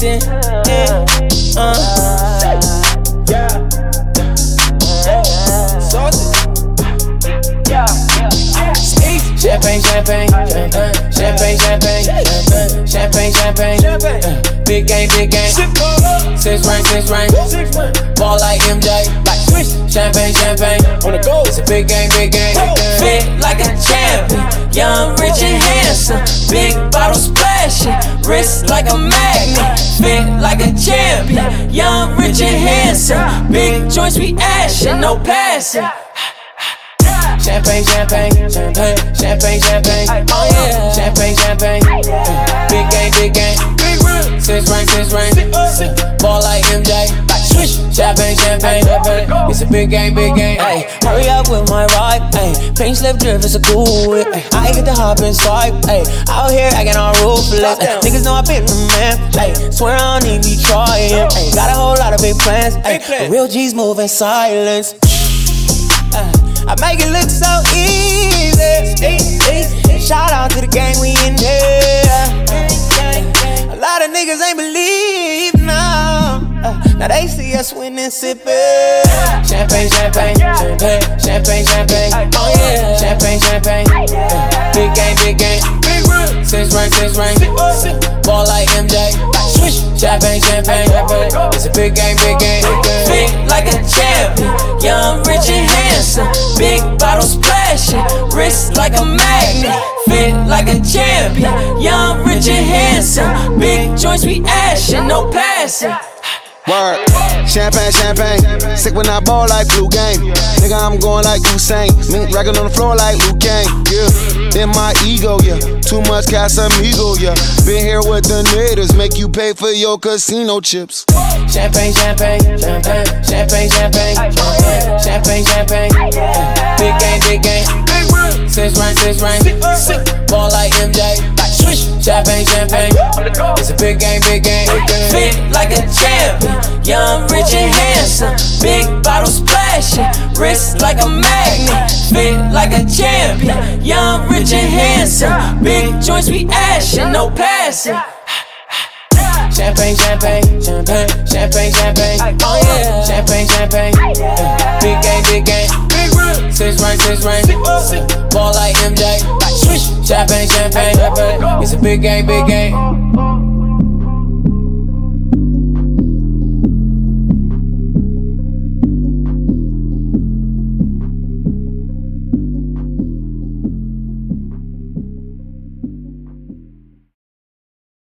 Houston. Champagne, champagne, champagne, champagne, champagne, champagne, big game, big game. Six ring, ball like MJ, like Swish. Champagne, champagne, on the go. It's a big game, big game. Fit like a champion, young, rich and handsome. Big bottle splashing, wrist like a magnet. Fit like a champion, young, rich and handsome. Big joints we ashing, no passing. Champagne, champagne, champagne, champagne, champagne. Oh yeah, champagne, champagne. Big game, big game. Six ring. Ball like MJ, like Swish. Champagne, champagne. It's a big game, big game. Ay, hurry up with my ride. Ay, pink slip drift, it's a cool whip. Ay, I get the hop and swipe. Ay, out here acting all ruthless. Niggas know I been the man. Ay, swear I don't need me trying. Ay, got a whole lot of big plans. Ay, the real G's move in silence. I make it look so easy. Shout out to the gang, we in there. A lot of niggas ain't believe now. Now they see us winning, sippin'. Champagne, champagne, champagne, champagne, champagne. Oh yeah, champagne, champagne. Big game, big game. Six ring. Ball like MJ, Swish. Champagne, champagne. It's a big game, big game. Fit like a champion, young, rich and handsome. Big bottle splashing, wrist like a magnet. Fit like a champion, young, rich and handsome. Big joints we ashing, no passing. Word, champagne, sick when I ball like blue game. Nigga, I'm going like Usain, mink racking on the floor like Luke Kane. Yeah, in my ego, yeah, too much Casamigo, yeah. Been here with the natives, make you pay for your casino chips. Champagne, champagne, champagne, champagne, champagne, champagne, champagne. Big game, big game. Six ring. Ball like MJ, like Swish. Champagne, champagne. It's a big game, big game. Fit like a champion, young, rich and handsome. Big bottle splashing, wrist like a magnet. Fit like a champion, young, rich and handsome. Big joints we ashing, no passing. Champagne, champagne, champagne, champagne, champagne. Oh yeah, champagne, champagne. Big game, big game. Six ring. Ball like MJ, like Swish. Champagne, champagne. It's a big game, big game.